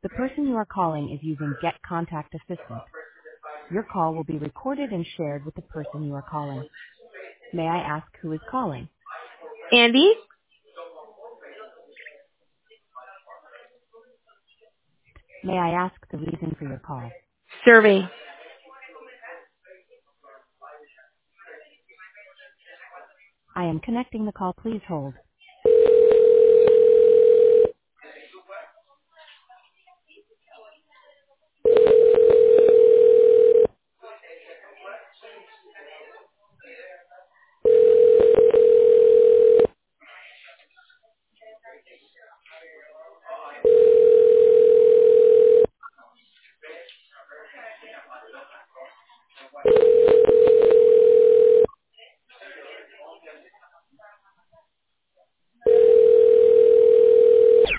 The person you are calling is using Get Contact Assistant. Your call will be recorded and shared with the person you are calling. May I ask who is calling? Andy? May I ask the reason for your call? Survey. I am connecting the call. Please hold.